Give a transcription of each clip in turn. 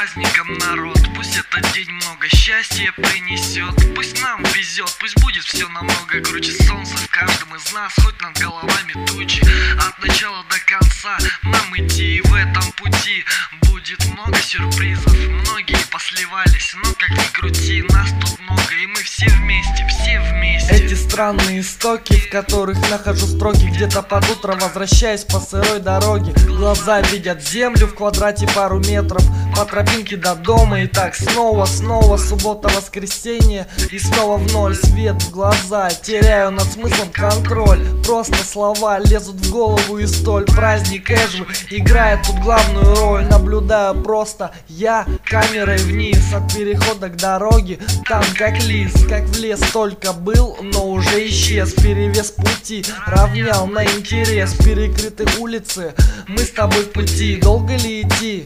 праздником, народ! Пусть этот день много счастья принесет. Пусть нам везет, пусть будет все намного круче. Солнце в каждом из нас, хоть над головами тучи. От начала до конца нам идти, и в этом пути будет много сюрпризов. Многие посливались, но как ни крути, нас тут много, и мы все вместе, все вместе. Эти странные истоки, в которых нахожу строки, где-то под утро возвращаясь по сырой дороге. Глаза видят землю в квадрате пару метров, по тропинке до дома. И так снова, суббота, воскресенье, и снова в ноль свет в глаза. Теряю над смыслом контроль, просто слова лезут в голову, и столь праздник Эжвы играет тут главную роль. Наблюдаю просто я камерой вниз от перехода к дороге. Там как лис, как в лес только был, но уже исчез. Перевес пути равнял на интерес. Перекрыты улицы, мы с тобой в пути. Долго ли идти?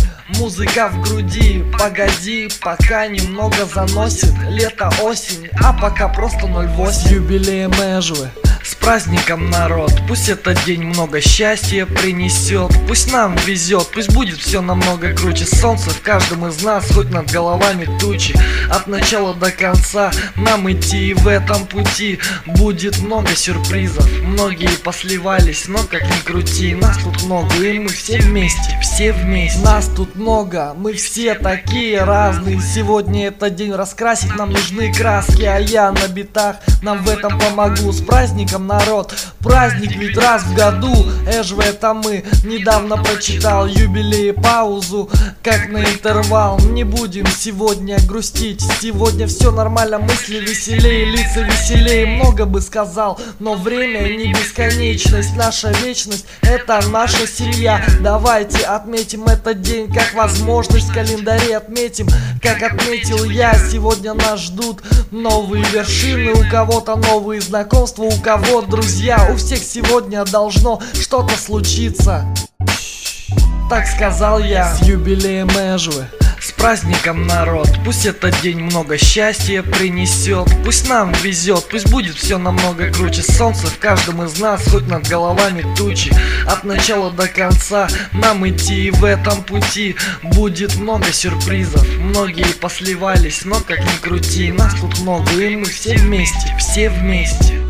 Музыка в груди, погоди, пока немного заносит. Лето, осень, а пока просто 08. С юбилеем Эжвы, с праздником, народ! Пусть этот день много счастья принесет. Пусть нам везет, пусть будет все намного круче. Солнце в каждом из нас, хоть над головами тучи. От начала до конца нам идти, и в этом пути будет много сюрпризов. Многие посливались, но как ни крути, нас тут много, и мы все вместе, все вместе. Нас тут много, мы все такие разные. Сегодня этот день раскрасить нам нужны краски, а я на битах нам в этом помогу. С праздником, народ! Праздник ведь раз в году. Эжва это мы. Недавно прочитал юбилей, паузу как на интервал. Не будем сегодня грустить, сегодня все нормально. Мысли веселее, лица веселее. Много бы сказал, но время не бесконечность. Наша вечность — это наша семья. Давайте отметим этот день как возможность. В календаре отметим, как отметил я. Сегодня нас ждут новые вершины. У кого-то новые знакомства, у кого друзья. У всех сегодня должно что-то случиться. Так сказал я. С юбилеем Эжвы, с праздником, народ! Пусть этот день много счастья принесет. Пусть нам везет, пусть будет все намного круче. Солнце в каждом из нас, хоть над головами тучи. От начала до конца нам идти, и в этом пути будет много сюрпризов. Многие посливались, но как ни крути, нас тут много, и мы все вместе, все вместе.